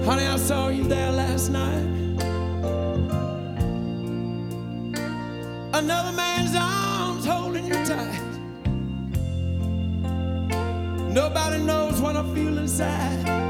Honey, I saw you there last night. Another man's arms holding you tight. Nobody knows what I feel inside.